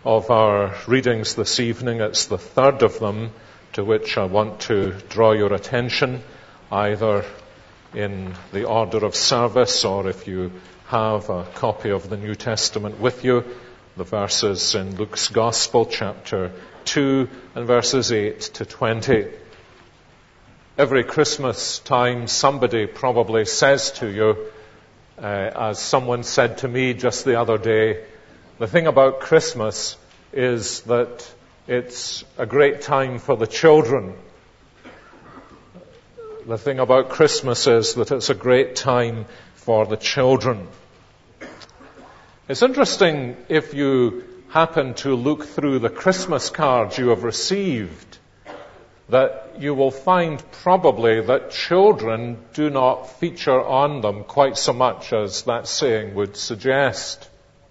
of our readings this evening. It's the third of them to which I want to draw your attention, either in the order of service or if you have a copy of the New Testament with you, the verses in Luke's Gospel, chapter 2 and verses 8 to 20. Every Christmas time somebody probably says to you, as someone said to me just the other day, the thing about Christmas is that it's a great time for the children. The thing about Christmas is that it's a great time for the children. It's interesting if you happen to look through the Christmas cards you have received, that you will find probably that children do not feature on them quite so much as that saying would suggest.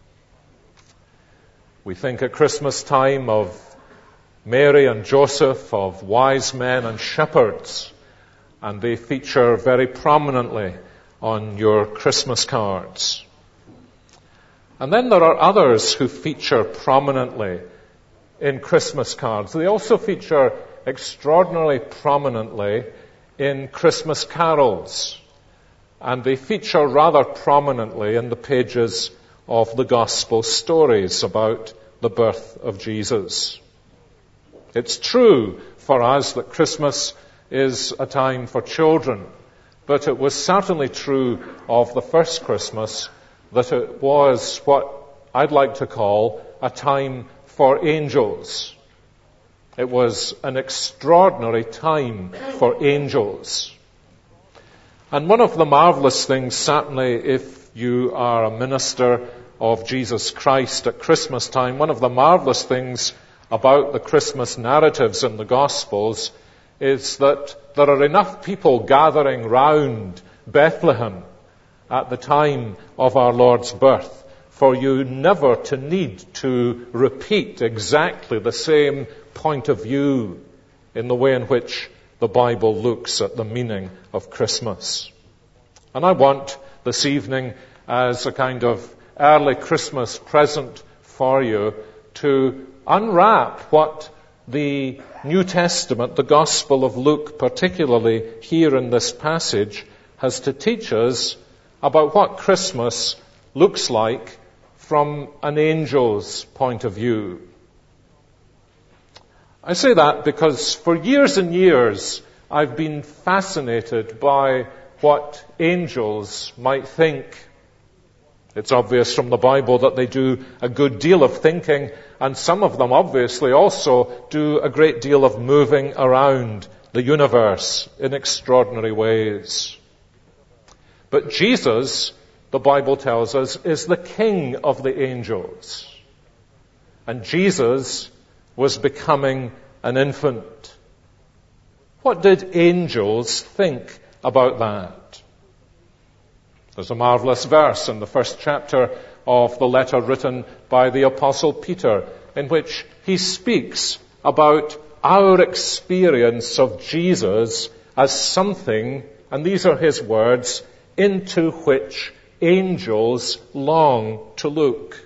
We think at Christmas time of Mary and Joseph, of wise men and shepherds, and they feature very prominently on your Christmas cards. And then there are others who feature prominently in Christmas cards. They also feature extraordinarily prominently in Christmas carols, and they feature rather prominently in the pages of the gospel stories about the birth of Jesus. It's true for us that Christmas is a time for children, but it was certainly true of the first Christmas that it was what I'd like to call a time for angels. It was an extraordinary time for angels. And one of the marvelous things, certainly if you are a minister of Jesus Christ at Christmas time, one of the marvelous things about the Christmas narratives in the Gospels is that there are enough people gathering round Bethlehem at the time of our Lord's birth for you never to need to repeat exactly the same point of view in the way in which the Bible looks at the meaning of Christmas. And I want this evening, as a kind of early Christmas present for you, to unwrap what the New Testament, the Gospel of Luke, particularly here in this passage, has to teach us about what Christmas looks like from an angel's point of view. I say that because for years and years I've been fascinated by what angels might think. It's obvious from the Bible that they do a good deal of thinking, and some of them obviously also do a great deal of moving around the universe in extraordinary ways. But Jesus, the Bible tells us, is the King of the angels. And Jesus was becoming an infant. What did angels think about that? There's a marvelous verse in the first chapter of the letter written by the Apostle Peter, in which he speaks about our experience of Jesus as something, and these are his words, into which angels long to look.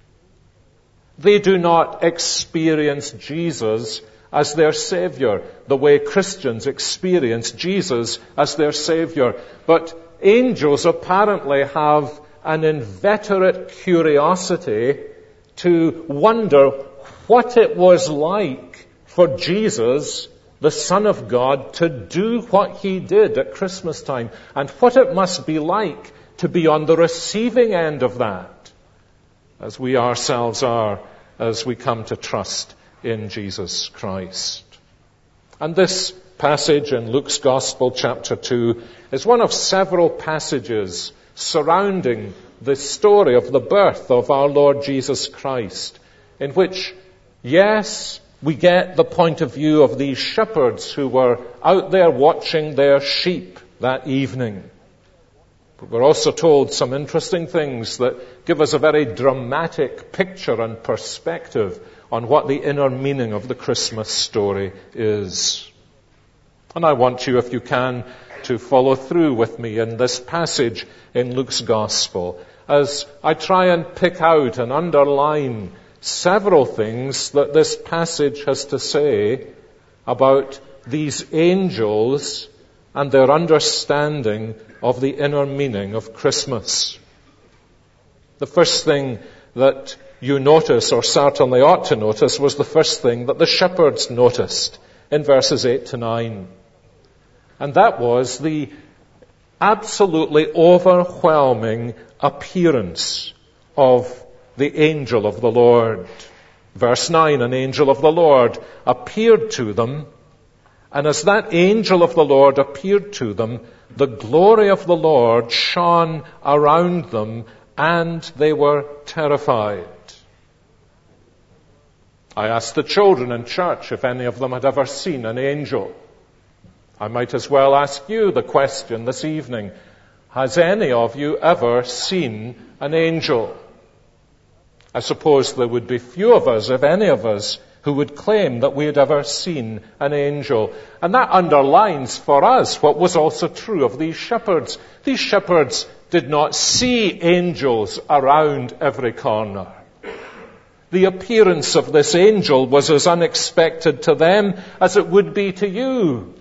They do not experience Jesus as their Savior, the way Christians experience Jesus as their Savior. But angels apparently have an inveterate curiosity to wonder what it was like for Jesus, the Son of God, to do what he did at Christmas time, and what it must be like to be on the receiving end of that, as we ourselves are, as we come to trust in Jesus Christ. And this passage in Luke's Gospel, chapter 2, is one of several passages surrounding the story of the birth of our Lord Jesus Christ, in which, yes, we get the point of view of these shepherds who were out there watching their sheep that evening. But we're also told some interesting things that give us a very dramatic picture and perspective on what the inner meaning of the Christmas story is. And I want you, if you can, to follow through with me in this passage in Luke's Gospel as I try and pick out and underline several things that this passage has to say about these angels and their understanding of the inner meaning of Christmas. The first thing that you notice, or certainly ought to notice, was the first thing that the shepherds noticed in verses 8 to 9. And that was the absolutely overwhelming appearance of the angel of the Lord. Verse 9, an angel of the Lord appeared to them, and as that angel of the Lord appeared to them, the glory of the Lord shone around them, and they were terrified. I asked the children in church if any of them had ever seen an angel. I might as well ask you the question this evening. Has any of you ever seen an angel? I suppose there would be few of us, if any of us, who would claim that we had ever seen an angel. And that underlines for us what was also true of these shepherds. These shepherds did not see angels around every corner. The appearance of this angel was as unexpected to them as it would be to you.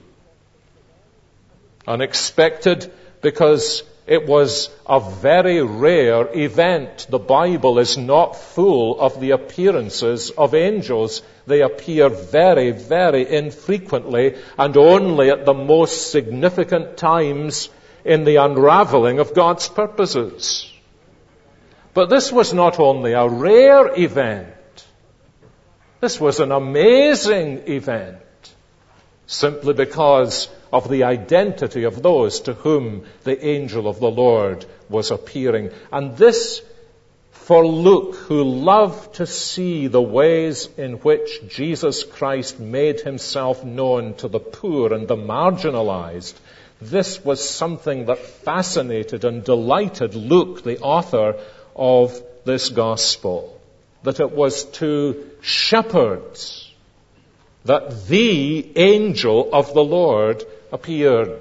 Unexpected because it was a very rare event. The Bible is not full of the appearances of angels. They appear very, very infrequently and only at the most significant times in the unraveling of God's purposes. But this was not only a rare event. This was an amazing event, simply because of the identity of those to whom the angel of the Lord was appearing. And this, for Luke, who loved to see the ways in which Jesus Christ made himself known to the poor and the marginalized, this was something that fascinated and delighted Luke, the author of this gospel, that it was to shepherds that the angel of the Lord appeared.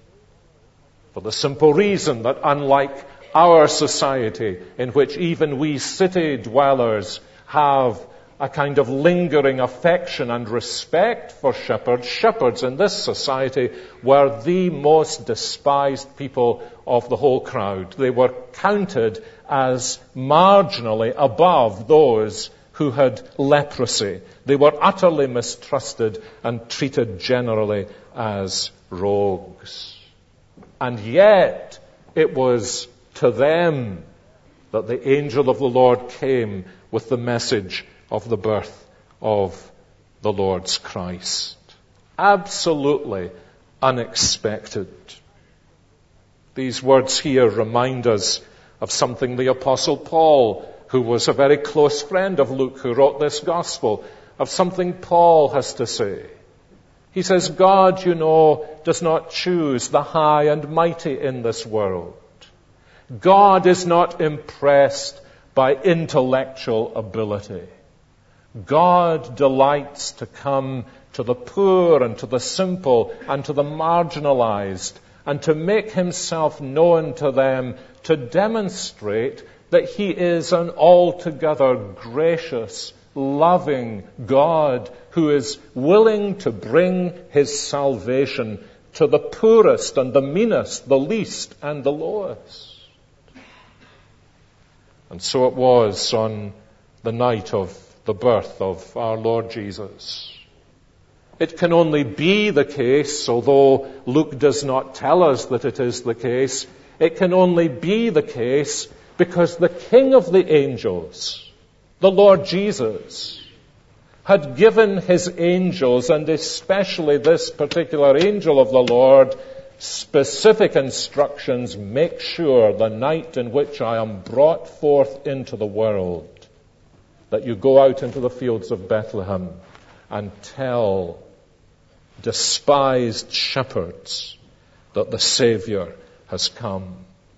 For the simple reason that unlike our society, in which even we city dwellers have a kind of lingering affection and respect for shepherds, shepherds in this society were the most despised people of the whole crowd. They were counted as marginally above those who had leprosy. They were utterly mistrusted and treated generally as rogues. And yet, it was to them that the angel of the Lord came with the message of the birth of the Lord's Christ. Absolutely unexpected. These words here remind us of something the Apostle Paul, who was a very close friend of Luke, who wrote this gospel, of something Paul has to say. He says, God, you know, does not choose the high and mighty in this world. God is not impressed by intellectual ability. God delights to come to the poor and to the simple and to the marginalized and to make himself known to them, to demonstrate that he is an altogether gracious, loving God who is willing to bring his salvation to the poorest and the meanest, the least and the lowest. And so it was on the night of the birth of our Lord Jesus. It can only be the case, although Luke does not tell us that it is the case, it can only be the case because the King of the angels, the Lord Jesus, had given his angels, and especially this particular angel of the Lord, specific instructions. Make sure the night in which I am brought forth into the world, that you go out into the fields of Bethlehem and tell despised shepherds that the Savior has come.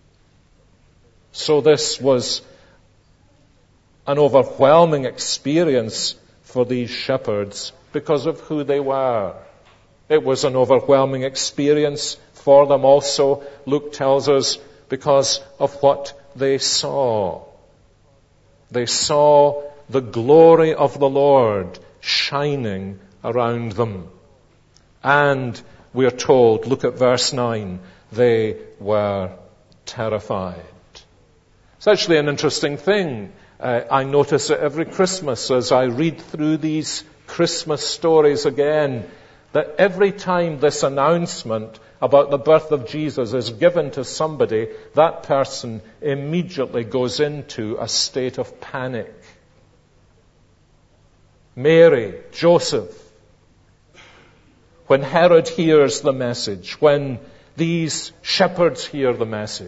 So this was an overwhelming experience for these shepherds because of who they were. It was an overwhelming experience for them also, Luke tells us, because of what they saw. They saw the glory of the Lord shining around them. And we are told, look at verse 9, they were terrified. It's actually an interesting thing. I notice it every Christmas as I read through these Christmas stories again, that every time this announcement about the birth of Jesus is given to somebody, that person immediately goes into a state of panic. Mary, Joseph, when Herod hears the message, when these shepherds hear the message.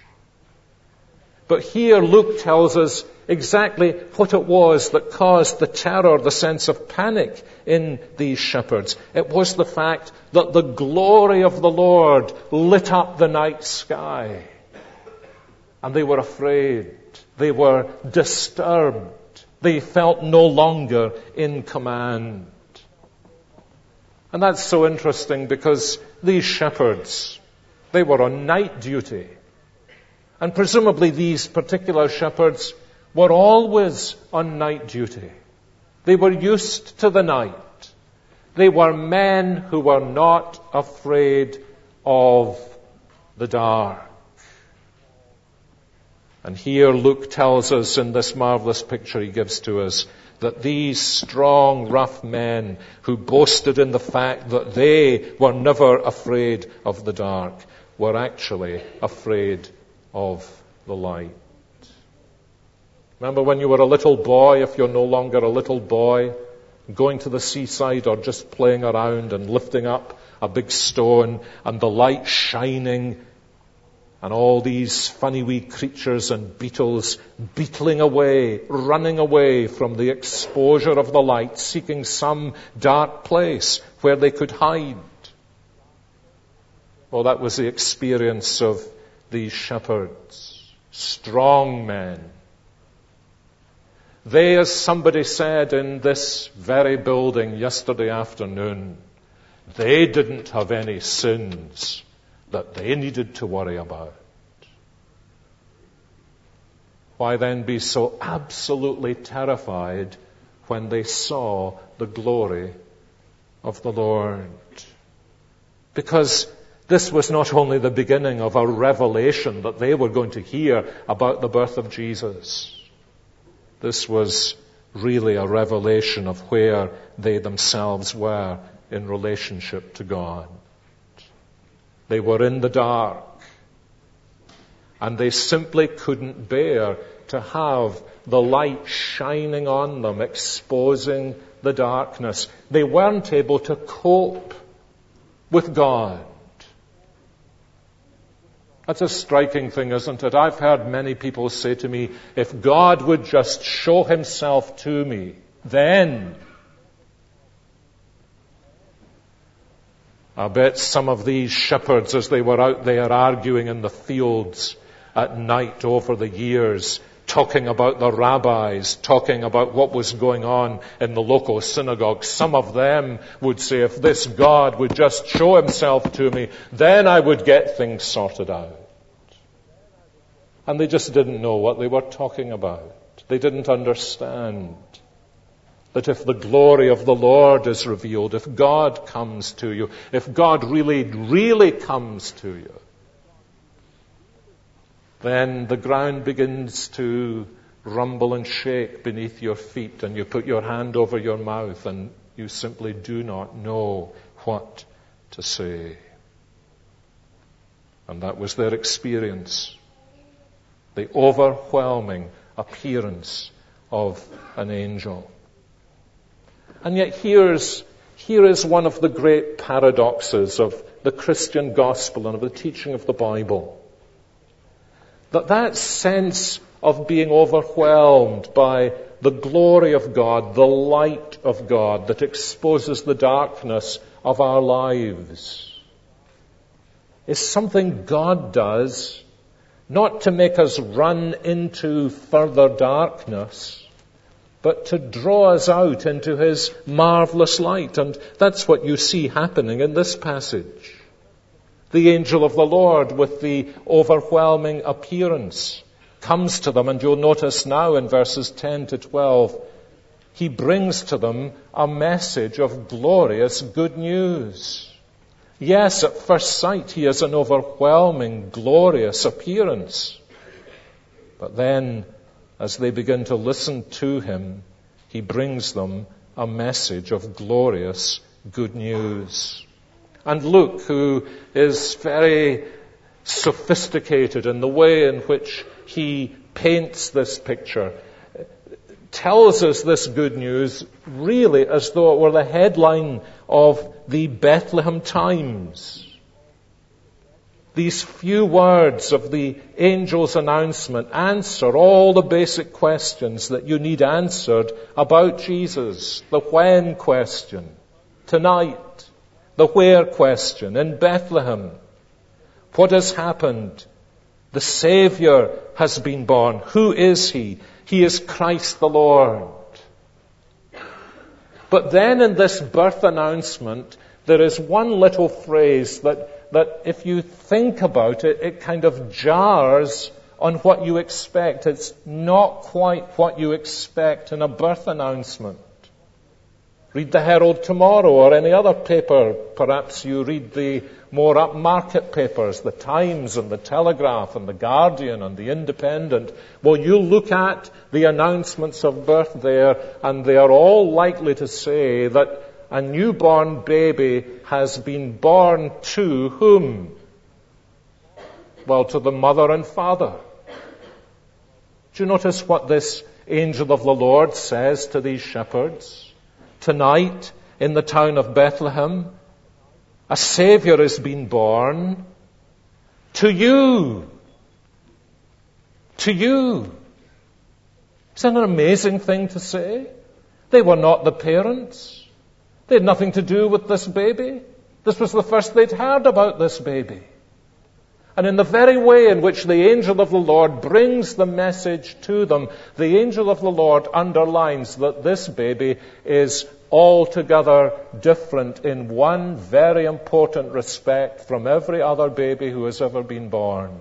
But here Luke tells us exactly what it was that caused the terror, the sense of panic in these shepherds. It was the fact that the glory of the Lord lit up the night sky. And they were afraid. They were disturbed. They felt no longer in command. And that's so interesting because these shepherds, they were on night duty. And presumably these particular shepherds were always on night duty. They were used to the night. They were men who were not afraid of the dark. And here Luke tells us in this marvelous picture he gives to us that these strong, rough men who boasted in the fact that they were never afraid of the dark were actually afraid of the light. Remember when you were a little boy, if you're no longer a little boy, going to the seaside or just playing around and lifting up a big stone and the light shining and all these funny wee creatures and beetles beetling away, running away from the exposure of the light, seeking some dark place where they could hide. Well, that was the experience of these shepherds, strong men. They, as somebody said in this very building yesterday afternoon, they didn't have any sins that they needed to worry about. Why then be so absolutely terrified when they saw the glory of the Lord? Because this was not only the beginning of a revelation that they were going to hear about the birth of Jesus. This was really a revelation of where they themselves were in relationship to God. They were in the dark, and they simply couldn't bear to have the light shining on them, exposing the darkness. They weren't able to cope with God. That's a striking thing, isn't it? I've heard many people say to me, if God would just show himself to me, then I bet some of these shepherds, as they were out there arguing in the fields at night over the years, talking about the rabbis, talking about what was going on in the local synagogue, some of them would say, if this God would just show himself to me, then I would get things sorted out. And they just didn't know what they were talking about. They didn't understand that if the glory of the Lord is revealed, if God comes to you, if God really, really comes to you, then the ground begins to rumble and shake beneath your feet, and you put your hand over your mouth and you simply do not know what to say. And that was their experience. The overwhelming appearance of an angel. And yet here is one of the great paradoxes of the Christian gospel and of the teaching of the Bible. That sense of being overwhelmed by the glory of God, the light of God that exposes the darkness of our lives, is something God does not to make us run into further darkness, but to draw us out into his marvelous light. And that's what you see happening in this passage. The angel of the Lord with the overwhelming appearance comes to them, and you'll notice now in verses 10 to 12, he brings to them a message of glorious good news. Yes, at first sight, he has an overwhelming, glorious appearance. But then, as they begin to listen to him, he brings them a message of glorious good news. And Luke, who is very sophisticated in the way in which he paints this picture, tells us this good news really as though it were the headline of the Bethlehem Times. These few words of the angel's announcement answer all the basic questions that you need answered about Jesus. The when question tonight, the where question in Bethlehem. What has happened? The Savior has been born. Who is he? He is Christ the Lord. But then in this birth announcement, there is one little phrase that if you think about it, it kind of jars on what you expect. It's not quite what you expect in a birth announcement. Read the Herald tomorrow or any other paper. Perhaps you read the more upmarket papers, the Times and the Telegraph and the Guardian and the Independent. Well, you look at the announcements of birth there, and they are all likely to say that a newborn baby has been born to whom? Well, to the mother and father. Do you notice what this angel of the Lord says to these shepherds? Tonight, in the town of Bethlehem, a Savior has been born to you. To you. Isn't that an amazing thing to say? They were not the parents. They had nothing to do with this baby. This was the first they'd heard about this baby. And in the very way in which the angel of the Lord brings the message to them, the angel of the Lord underlines that this baby is altogether different in one very important respect from every other baby who has ever been born.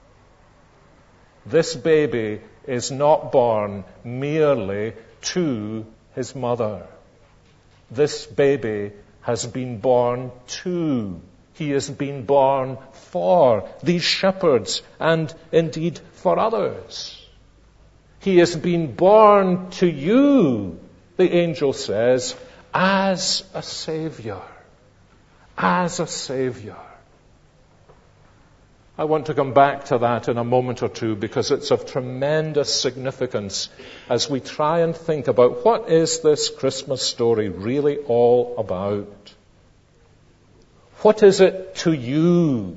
This baby is not born merely to his mother. This baby has been born to. He has been born for these shepherds and indeed for others. He has been born to you, the angel says, as a Savior. As a Savior. I want to come back to that in a moment or two because it's of tremendous significance as we try and think about what is this Christmas story really all about. What is it to you?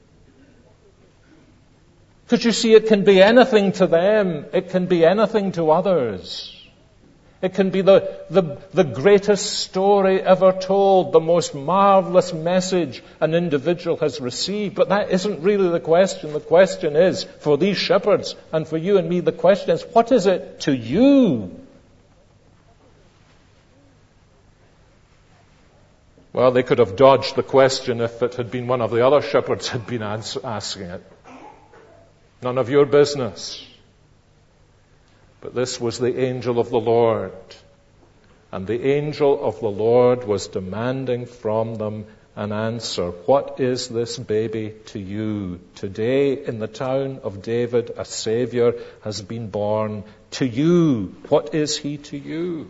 Because you see, it can be anything to them. It can be anything to others. It can be the greatest story ever told, the most marvelous message an individual has received. But that isn't really the question. The question is, for these shepherds and for you and me, the question is, what is it to you? Well, they could have dodged the question if it had been one of the other shepherds had been asking it. None of your business. But this was the angel of the Lord. And the angel of the Lord was demanding from them an answer. What is this baby to you? Today in the town of David, a Savior has been born to you. What is he to you?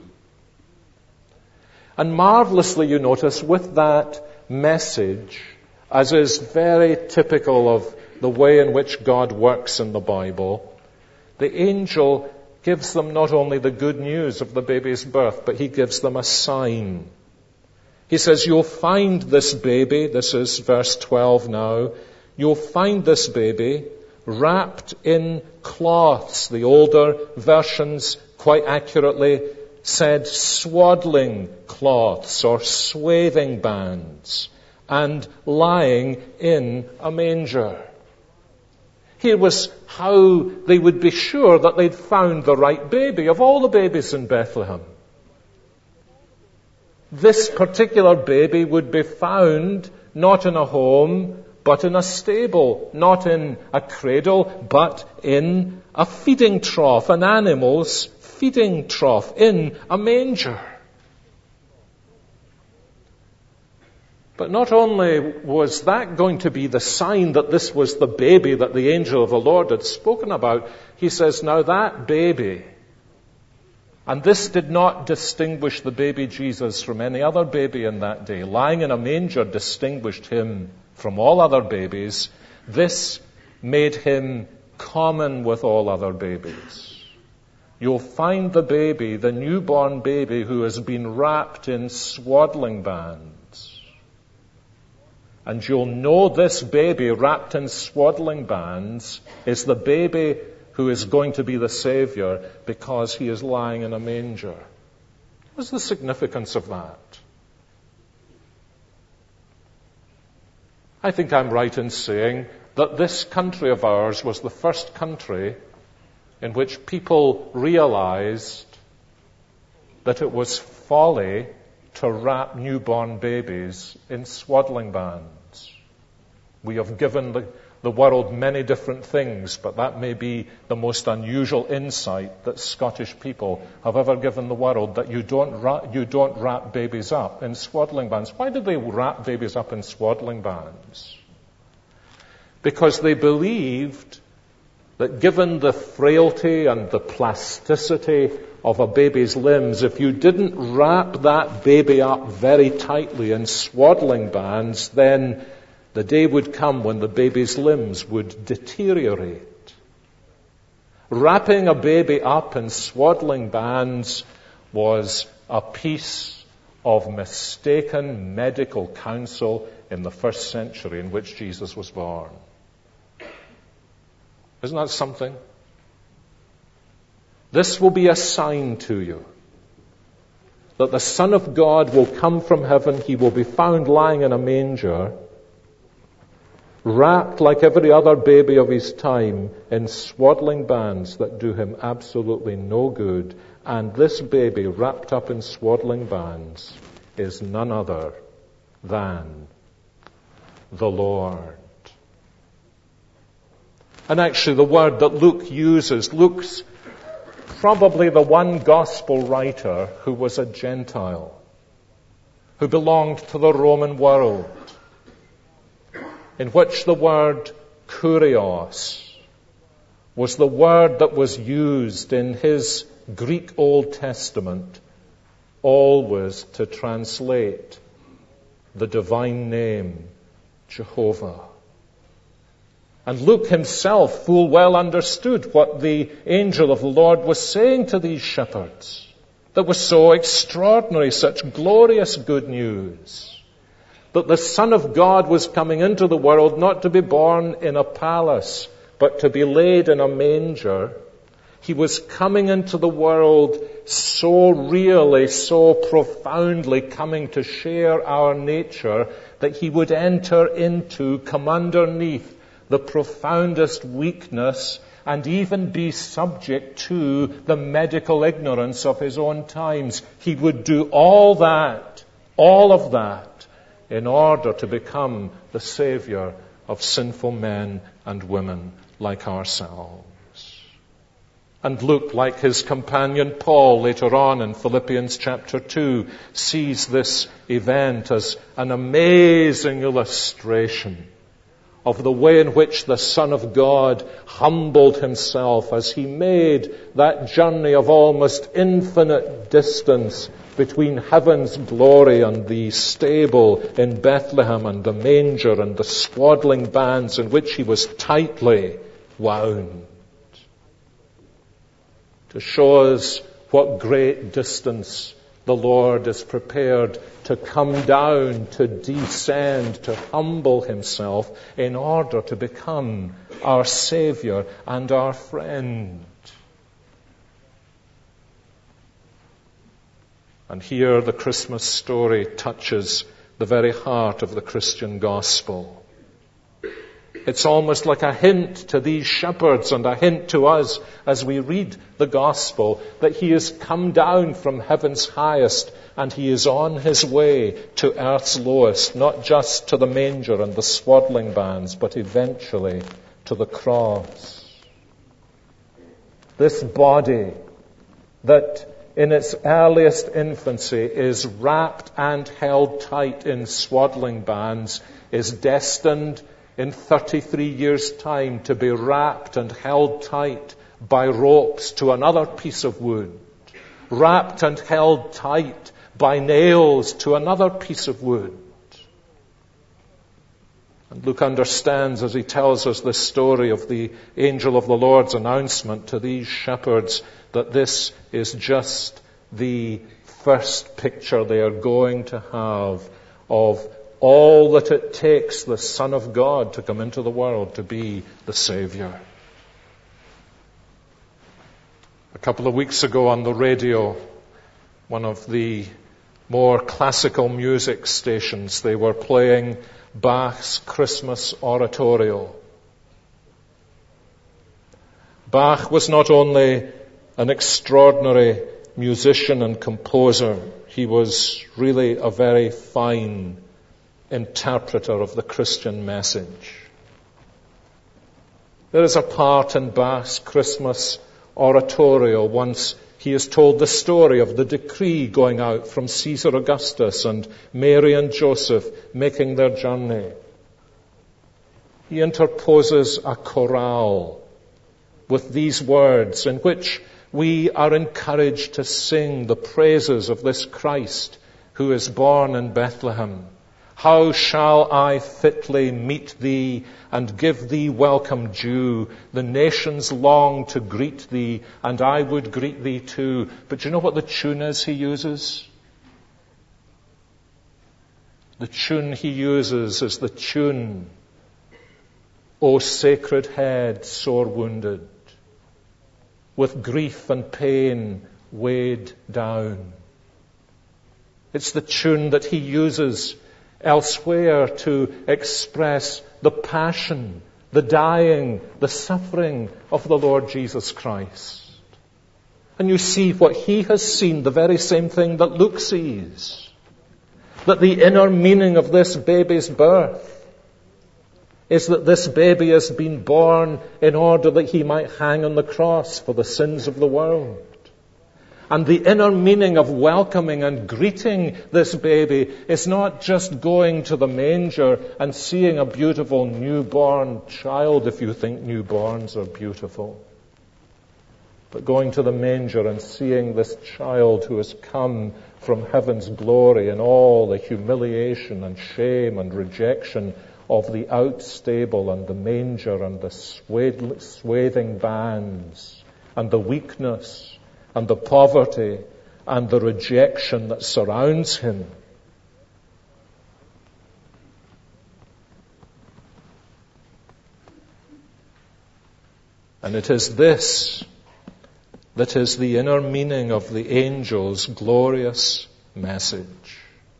And marvelously, you notice, with that message, as is very typical of the way in which God works in the Bible, the angel gives them not only the good news of the baby's birth, but he gives them a sign. He says, you'll find this baby, this is verse 12 now, you'll find this baby wrapped in cloths. The older versions quite accurately said swaddling cloths or swathing bands, and lying in a manger. Here was how they would be sure that they'd found the right baby of all the babies in Bethlehem. This particular baby would be found not in a home, but in a stable, not in a cradle, but in a feeding trough, an animal's feeding trough, in a manger. But not only was that going to be the sign that this was the baby that the angel of the Lord had spoken about, he says, now that baby, and this did not distinguish the baby Jesus from any other baby in that day. Lying in a manger distinguished him from all other babies. This made him common with all other babies. You'll find the baby, the newborn baby, who has been wrapped in swaddling bands. And you'll know this baby wrapped in swaddling bands is the baby who is going to be the Savior because he is lying in a manger. What's the significance of that? I think I'm right in saying that this country of ours was the first country in which people realized that it was folly to wrap newborn babies in swaddling bands. We have given the world many different things, but that may be the most unusual insight that Scottish people have ever given the world, that you don't wrap babies up in swaddling bands. Why did they wrap babies up in swaddling bands? Because they believed that given the frailty and the plasticity of a baby's limbs, if you didn't wrap that baby up very tightly in swaddling bands, then the day would come when the baby's limbs would deteriorate. Wrapping a baby up in swaddling bands was a piece of mistaken medical counsel in the first century in which Jesus was born. Isn't that something? This will be a sign to you that the Son of God will come from heaven. He will be found lying in a manger, wrapped like every other baby of his time in swaddling bands that do him absolutely no good. And this baby wrapped up in swaddling bands is none other than the Lord. And actually the word that Luke uses, Luke's probably the one gospel writer who was a Gentile, who belonged to the Roman world, in which the word kurios was the word that was used in his Greek Old Testament always to translate the divine name Jehovah. And Luke himself full well understood what the angel of the Lord was saying to these shepherds. That was so extraordinary, such glorious good news. That the Son of God was coming into the world not to be born in a palace, but to be laid in a manger. He was coming into the world so really, so profoundly coming to share our nature that he would enter into, come underneath the profoundest weakness and even be subject to the medical ignorance of his own times. He would do all of that, in order to become the Savior of sinful men and women like ourselves. And Luke, like his companion Paul later on in Philippians chapter 2, sees this event as an amazing illustration of the way in which the Son of God humbled himself as he made that journey of almost infinite distance between heaven's glory and the stable in Bethlehem and the manger and the swaddling bands in which he was tightly wound. To show us what great distance the Lord is prepared to come down, to descend, to humble himself in order to become our Savior and our friend. And here the Christmas story touches the very heart of the Christian gospel. It's almost like a hint to these shepherds and a hint to us as we read the gospel that he has come down from heaven's highest and he is on his way to earth's lowest, not just to the manger and the swaddling bands, but eventually to the cross. This body that in its earliest infancy is wrapped and held tight in swaddling bands is destined in 33 years' time to be wrapped and held tight by ropes to another piece of wood, wrapped and held tight by nails to another piece of wood. And Luke understands as he tells us this story of the angel of the Lord's announcement to these shepherds that this is just the first picture they are going to have of all that it takes the Son of God to come into the world to be the Savior. A couple of weeks ago on the radio, one of the more classical music stations, they were playing Bach's Christmas Oratorio. Bach was not only an extraordinary musician and composer, he was really a very fine interpreter of the Christian message. There is a part in Bach's Christmas Oratorio once he is told the story of the decree going out from Caesar Augustus and Mary and Joseph making their journey. He interposes a chorale with these words in which we are encouraged to sing the praises of this Christ who is born in Bethlehem. How shall I fitly meet thee and give thee welcome due? The nations long to greet thee, and I would greet thee too. But do you know what the tune is he uses? The tune he uses is the tune, O sacred head sore wounded, with grief and pain weighed down. It's the tune that he uses elsewhere to express the passion, the dying, the suffering of the Lord Jesus Christ. And you see what he has seen, the very same thing that Luke sees. That the inner meaning of this baby's birth is that this baby has been born in order that he might hang on the cross for the sins of the world. And the inner meaning of welcoming and greeting this baby is not just going to the manger and seeing a beautiful newborn child, if you think newborns are beautiful, but going to the manger and seeing this child who has come from heaven's glory in all the humiliation and shame and rejection of the outstable and the manger and the swathing bands and the weakness and the poverty and the rejection that surrounds him. And it is this that is the inner meaning of the angel's glorious message.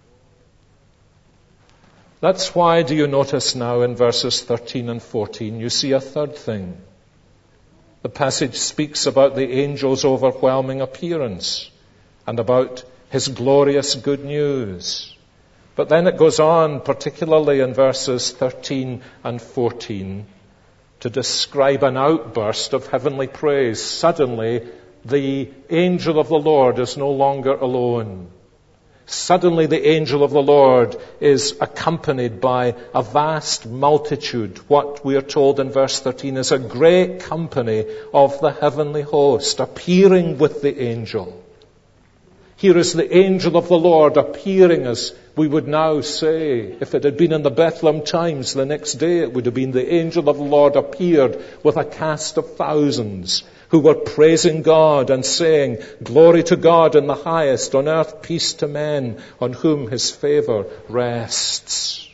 That's why, do you notice now in verses 13 and 14, you see a third thing. The passage speaks about the angel's overwhelming appearance and about his glorious good news. But then it goes on, particularly in verses 13 and 14, to describe an outburst of heavenly praise. Suddenly, the angel of the Lord is no longer alone. Suddenly the angel of the Lord is accompanied by a vast multitude. What we are told in verse 13 is a great company of the heavenly host appearing with the angel. Here is the angel of the Lord appearing, as we would now say. If it had been in the Bethlehem Times the next day, it would have been the angel of the Lord appeared with a cast of thousands who were praising God and saying, "Glory to God in the highest, on earth peace to men on whom his favor rests."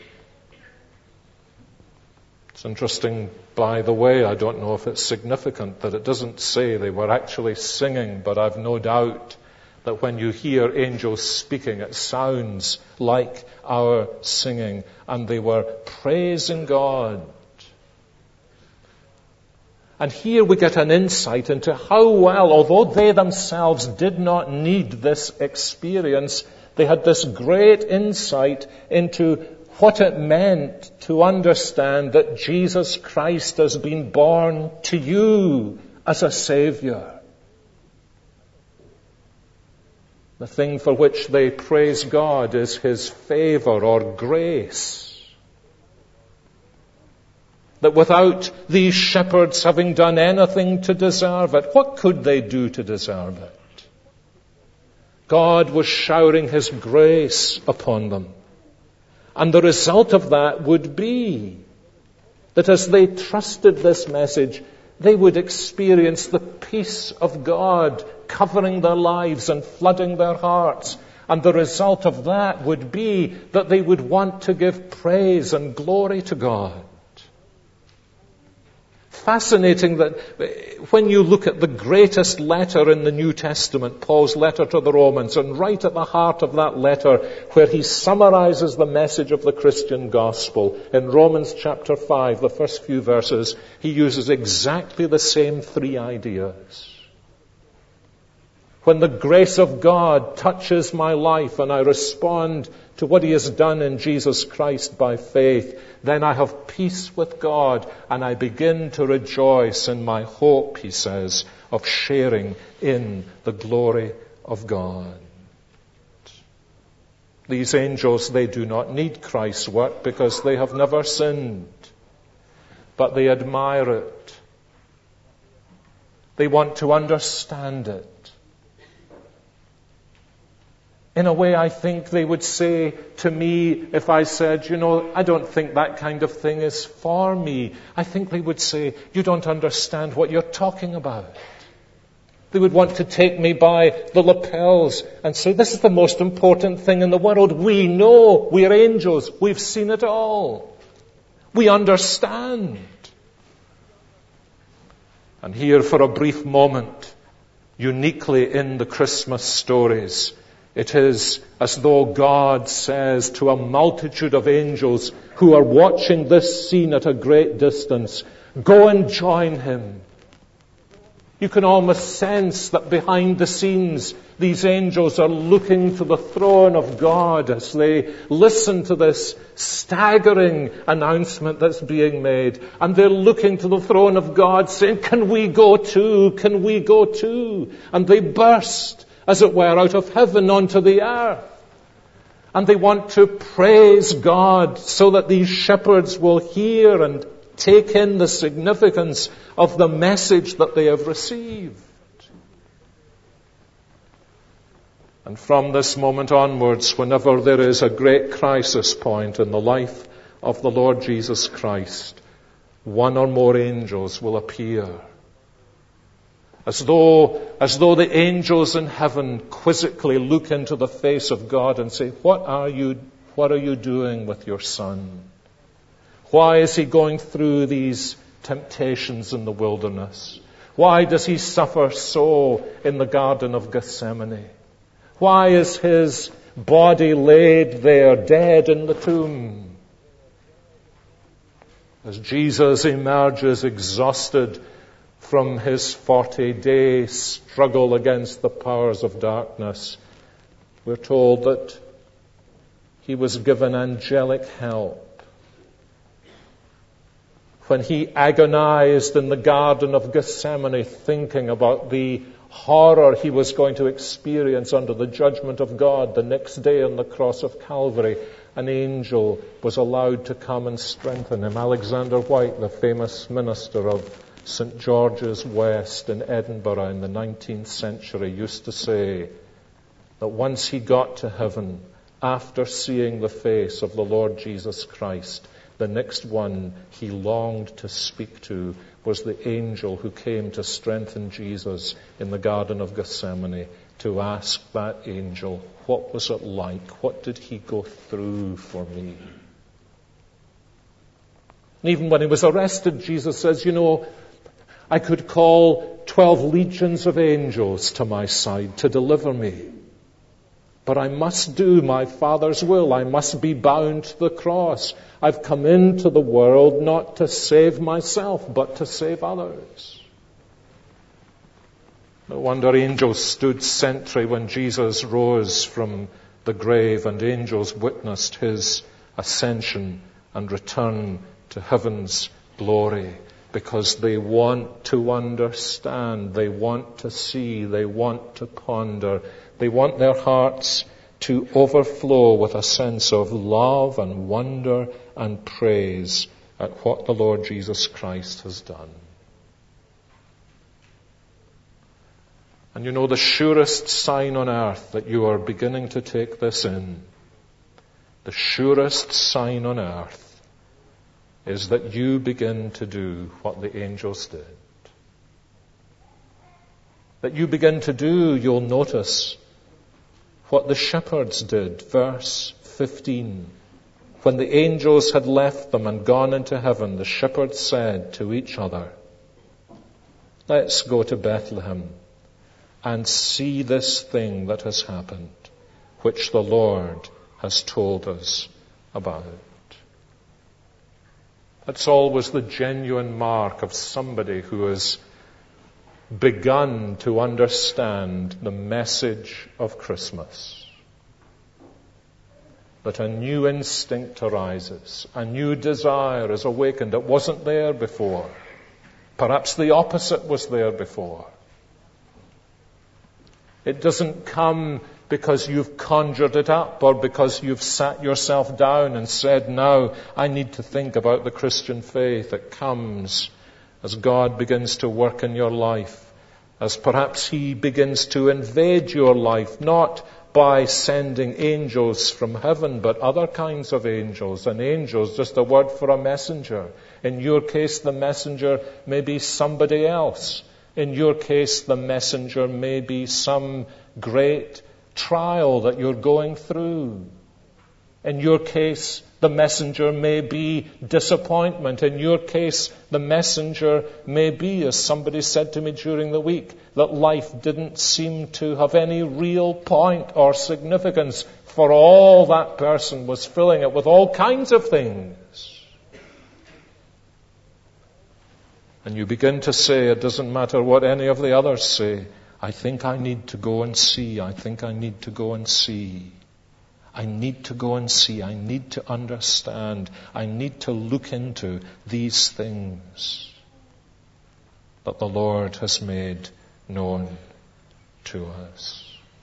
It's interesting, by the way, I don't know if it's significant that it doesn't say they were actually singing, but I've no doubt that when you hear angels speaking, it sounds like our singing. And they were praising God And here we get an insight into how well, although they themselves did not need this experience, they had this great insight into what it meant to understand that Jesus Christ has been born to you as a Savior. The thing for which they praise God is His favor or grace. That without these shepherds having done anything to deserve it, what could they do to deserve it? God was showering His grace upon them. And the result of that would be that as they trusted this message, they would experience the peace of God covering their lives and flooding their hearts. And the result of that would be that they would want to give praise and glory to God. Fascinating that when you look at the greatest letter in the New Testament, Paul's letter to the Romans, and right at the heart of that letter, where he summarizes the message of the Christian gospel, in Romans chapter 5, the first few verses, he uses exactly the same three ideas. When the grace of God touches my life and I respond to what He has done in Jesus Christ by faith, then I have peace with God and I begin to rejoice in my hope, he says, of sharing in the glory of God. These angels, they do not need Christ's work because they have never sinned, but they admire it. They want to understand it. In a way, I think they would say to me, if I said, I don't think that kind of thing is for me, I think they would say, you don't understand what you're talking about. They would want to take me by the lapels and say, this is the most important thing in the world. We know, we're angels, we've seen it all. We understand. And here for a brief moment, uniquely in the Christmas stories, it is as though God says to a multitude of angels who are watching this scene at a great distance, go and join Him. You can almost sense that behind the scenes, these angels are looking to the throne of God as they listen to this staggering announcement that's being made. And they're looking to the throne of God saying, can we go too? Can we go too? And they burst, as it were, out of heaven onto the earth. And they want to praise God so that these shepherds will hear and take in the significance of the message that they have received. And from this moment onwards, whenever there is a great crisis point in the life of the Lord Jesus Christ, one or more angels will appear. As though the angels in heaven quizzically look into the face of God and say, what are you doing with your son? Why is he going through these temptations in the wilderness? Why does he suffer so in the Garden of Gethsemane? Why is his body laid there dead in the tomb? As Jesus emerges exhausted from his 40-day struggle against the powers of darkness, we're told that he was given angelic help. When he agonized in the Garden of Gethsemane, thinking about the horror he was going to experience under the judgment of God the next day on the cross of Calvary, an angel was allowed to come and strengthen him. Alexander White, the famous minister of St. George's West in Edinburgh in the 19th century, used to say that once he got to heaven, after seeing the face of the Lord Jesus Christ, the next one he longed to speak to was the angel who came to strengthen Jesus in the Garden of Gethsemane, to ask that angel, what was it like? What did he go through for me? And even when he was arrested, Jesus says, I could call 12 legions of angels to my side to deliver me. But I must do my Father's will. I must be bound to the cross. I've come into the world not to save myself, but to save others. No wonder angels stood sentry when Jesus rose from the grave, and angels witnessed his ascension and return to heaven's glory, because they want to understand, they want to see, they want to ponder, they want their hearts to overflow with a sense of love and wonder and praise at what the Lord Jesus Christ has done. And you know, the surest sign on earth that you are beginning to take this in, the surest sign on earth, is that you begin to do what the angels did. That you begin to do, you'll notice, what the shepherds did. Verse 15. When the angels had left them and gone into heaven, the shepherds said to each other, "Let's go to Bethlehem and see this thing that has happened, which the Lord has told us about." That's always the genuine mark of somebody who has begun to understand the message of Christmas. That a new instinct arises, a new desire is awakened. It wasn't there before. Perhaps the opposite was there before. It doesn't come because you've conjured it up or because you've sat yourself down and said, "Now I need to think about the Christian faith." It comes as God begins to work in your life, as perhaps He begins to invade your life, not by sending angels from heaven, but other kinds of angels. And angels, just a word for a messenger. In your case, the messenger may be somebody else. In your case, the messenger may be some great trial that you're going through. In your case, the messenger may be disappointment. In your case, the messenger may be, as somebody said to me during the week, that life didn't seem to have any real point or significance, for all that person was filling it with all kinds of things. And you begin to say, it doesn't matter what any of the others say, I think I need to go and see. I think I need to go and see. I need to go and see. I need to understand. I need to look into these things that the Lord has made known to us.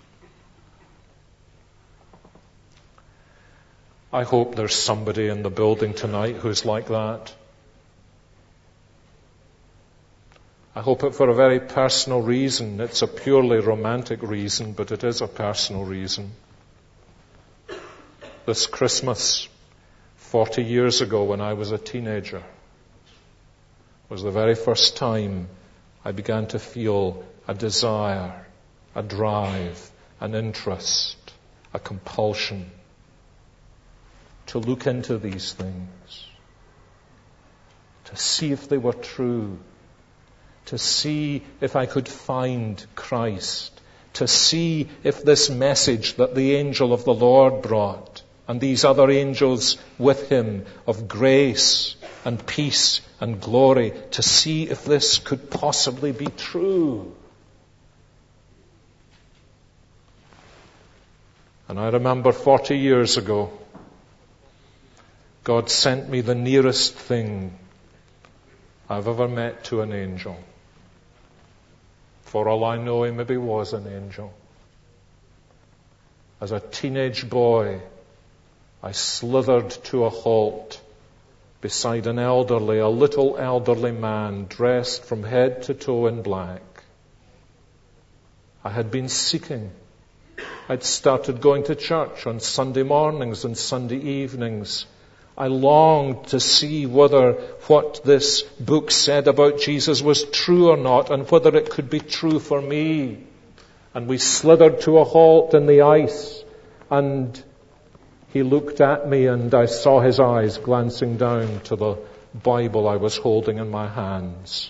I hope there's somebody in the building tonight who's like that. I hope it for a very personal reason. It's a purely romantic reason, but it is a personal reason. This Christmas, 40 years ago when I was a teenager, was the very first time I began to feel a desire, a drive, an interest, a compulsion to look into these things, to see if they were true, to see if I could find Christ, to see if this message that the angel of the Lord brought, and these other angels with him of grace and peace and glory, to see if this could possibly be true. And I remember 40 years ago, God sent me the nearest thing I've ever met to an angel. For all I know, he maybe was an angel. As a teenage boy, I slithered to a halt beside a little elderly man dressed from head to toe in black. I had been seeking. I'd started going to church on Sunday mornings and Sunday evenings. I longed to see whether what this book said about Jesus was true or not, and whether it could be true for me. And we slithered to a halt in the ice, and he looked at me, and I saw his eyes glancing down to the Bible I was holding in my hands.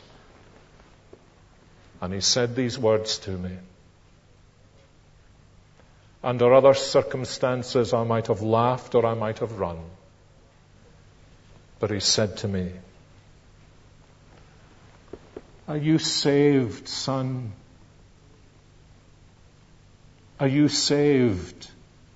And he said these words to me: Under other circumstances, I might have laughed or I might have run. But he said to me, "Are you saved, son? Are you saved?"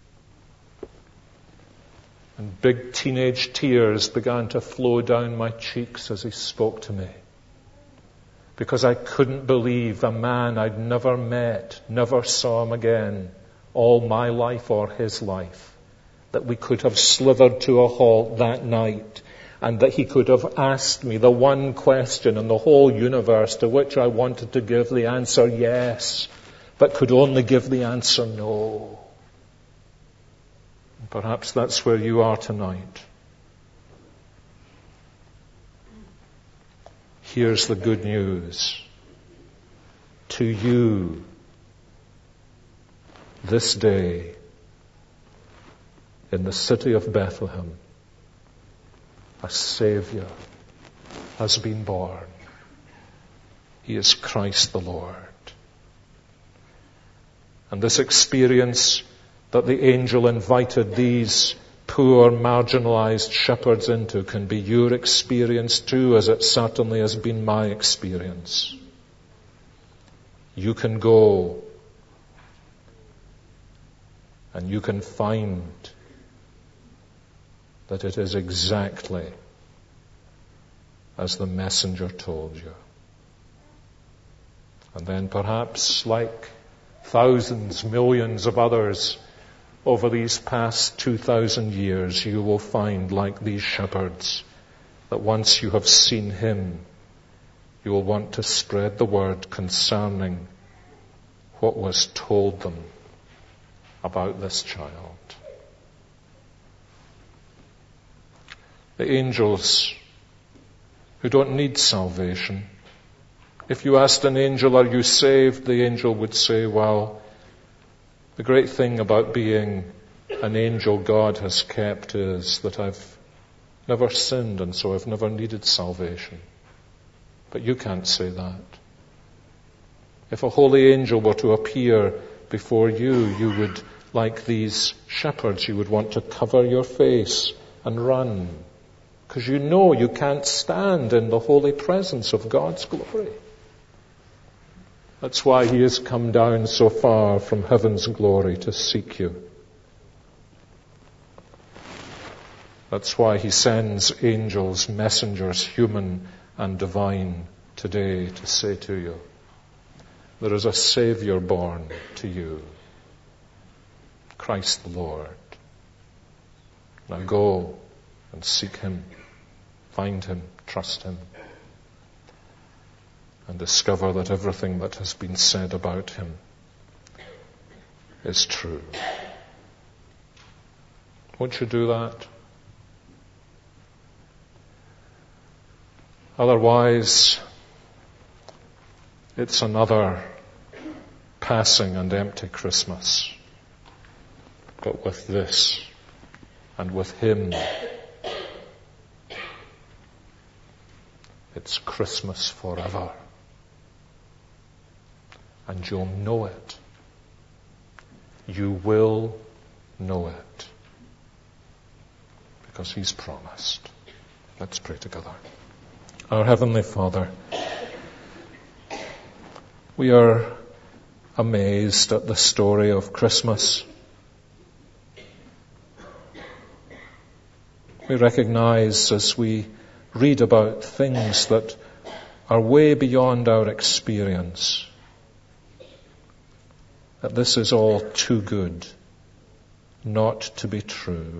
And big teenage tears began to flow down my cheeks as he spoke to me. Because I couldn't believe a man I'd never met, never saw him again, all my life or his life, that we could have slithered to a halt that night, and that he could have asked me the one question in the whole universe to which I wanted to give the answer yes, but could only give the answer no. Perhaps that's where you are tonight. Here's the good news. To you, this day, in the city of Bethlehem, a Savior has been born. He is Christ the Lord. And this experience that the angel invited these poor, marginalized shepherds into can be your experience too, as it certainly has been my experience. You can go and you can find that it is exactly as the messenger told you. And then perhaps, like thousands, millions of others over these past 2,000 years, you will find, like these shepherds, that once you have seen him, you will want to spread the word concerning what was told them about this child. The angels who don't need salvation, if you asked an angel, "Are you saved?" the angel would say, "Well, the great thing about being an angel God has kept is that I've never sinned, and so I've never needed salvation." But you can't say that. If a holy angel were to appear before you, you would, like these shepherds, you would want to cover your face and run, because you know you can't stand in the holy presence of God's glory. That's why he has come down so far from heaven's glory to seek you. That's why he sends angels, messengers, human and divine, today to say to you, there is a Savior born to you, Christ the Lord. Now go and seek him, find him, trust him, and discover that everything that has been said about him is true. Won't you do that? Otherwise, it's another passing and empty Christmas. But with this, and with him, it's Christmas forever. And you'll know it. You will know it. Because he's promised. Let's pray together. Our Heavenly Father, we are amazed at the story of Christmas. We recognize as we read about things that are way beyond our experience, that this is all too good not to be true.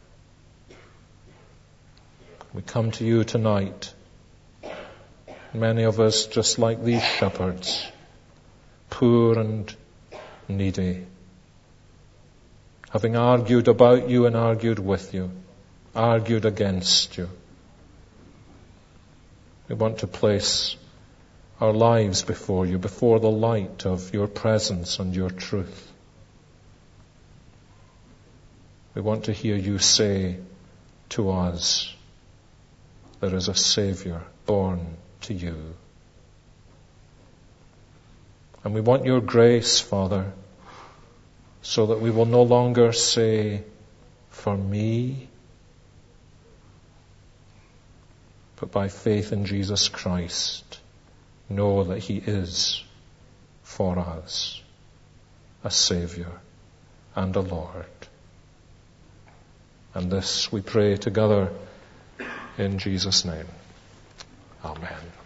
We come to you tonight, many of us just like these shepherds, poor and needy, having argued about you and argued with you, argued against you. We want to place our lives before you, before the light of your presence and your truth. We want to hear you say to us, there is a Savior born to you. And we want your grace, Father, so that we will no longer say, for me, but by faith in Jesus Christ, know that He is for us a Saviour and a Lord. And this we pray together in Jesus' name. Amen.